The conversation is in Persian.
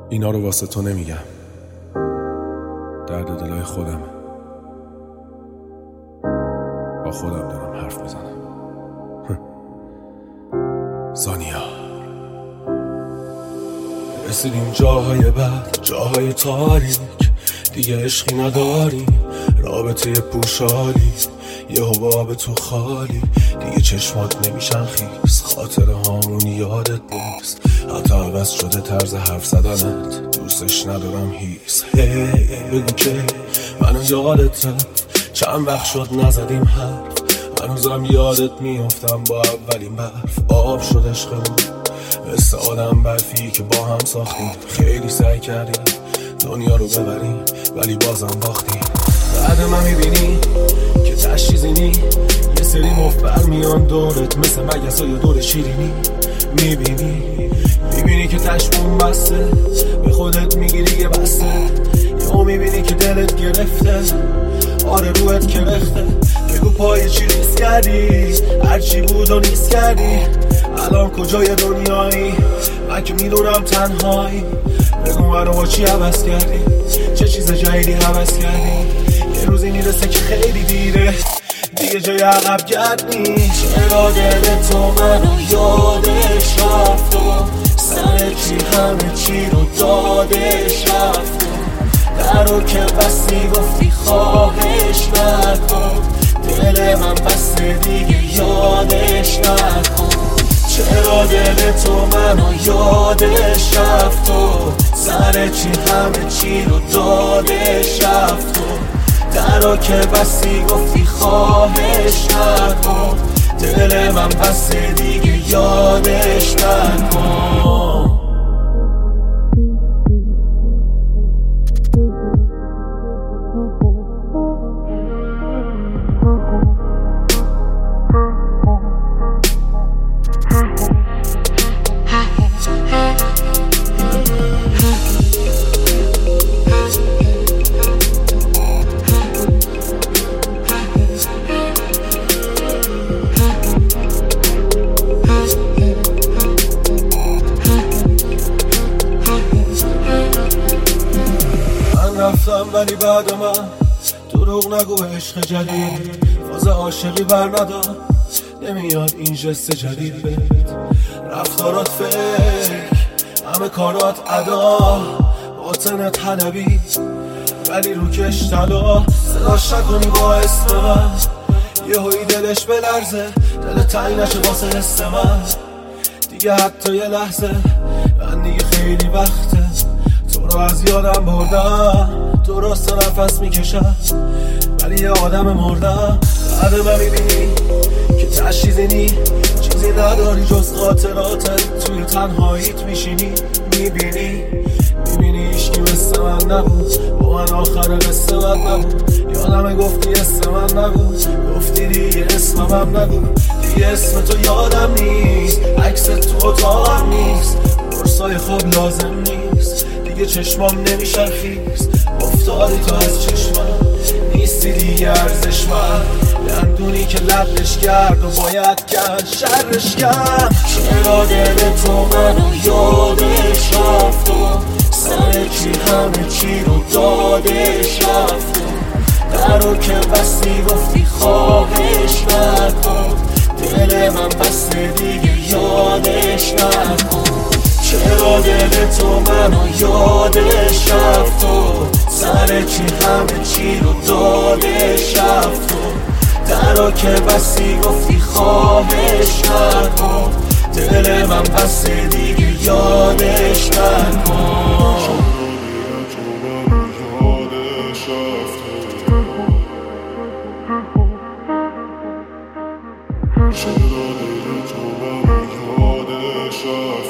اینا رو واسه تو نمیگم، درد دلای خودم، با خودم دارم حرف میزنم. زانیا رسیدیم جاهای بد، جاهای تاریک، دیگه عشقی نداریم، رابطه پوشالی، یه حباب تو خالی، دیگه چشمات نمیشن خیس، خاطر هامون یادت نیست، حتی عوض شده طرز حرف زدنت، دوستش ندارم هیس. بگو که منو یادت رفت، چند وقت شد نزدیم حرف، هنوزم یادت میافتم با اولین برف، آب شد عشقمون مثل آدم برفی که با هم ساختیم، خیلی سعی کردیم دنیا رو ببریم ولی بازم باختیم. بعد من میبینی که تشریزینی، یه سری مفبر میان دورت مثل مگسای دور شیرینی، میبینی که تشمون بسته، به خودت میگیری یه بسته، یا میبینی که دلت گرفته، آره روحت کرخته، بگو پای چی ریز کردی، هرچی بود و نیست کردی، الان کجای دنیایی، من که میدونم تنهایی، بگو منو با چی عوض کردی، چه چیز جدیدی عوض کردی، یه روزی میرسه که خیلی دیره، دیگه جای عقب گرد نیست. چرا دل تو منو یادش رفت و سر چی همه چی رو دادش رفت و درو که بستی گفتی خواهش نکن، دل من بسته دیگه یادش نکن. چرا دل تو منو یادش رفت و سر چی همه چی رو دادش رفت و درو که بستی گفتی خواهش نکن، دل من بسته دیگه یادش نکن. رفتم ولی بعد من دروغ نگو، عشق جدید فاز عاشقی بر ندار، نمیاد این جست جدید بهت، رفتارات فکر، همه کارات ادا، باطنت حلبی ولی روکش طلا، صداش نکنی با اسم من، یه هایی دلش بلرزه، دل تنگ نشه واسه حس من، دیگه حتی یه لحظه، من دیگه خیلی وقته تو رو از یادم بردم، درست نفس میکشم ولی یه آدم مردم. بعد من میبینی که تشریزینی، چیزی نداری جز خاطراتت، توی تنهاییت میشینی، میبینی عشقی مثل من نبود، با من آخر قصه من نبود، یادم گفتی اسم من نبود، گفتی دیگه اسمم نگو، دیگه اسم تو یادم نیست، عکس تو اتاقم نیست، برسای خواب لازم نیست، دیگه چشمام نمیشن خیز، افتادی تو از چشمم، نیستی دیگه ارزش من، دندونی که لبش کرد و باید کرد شرش کرد. چرا دل تو منو یادش رفت و سر چی همه چی رو دادش رفت و درو که بستی گفتی خواهش نکن، دل من بسته دیگه یادش نکن. چرا دل تو منو یادش رفت و سر چی همه چی رو دادش رفت و درو که بستی گفتی خواهش نکن، دل من بسته دیگه یادش نکن. چرا دل تو منو یادش رفت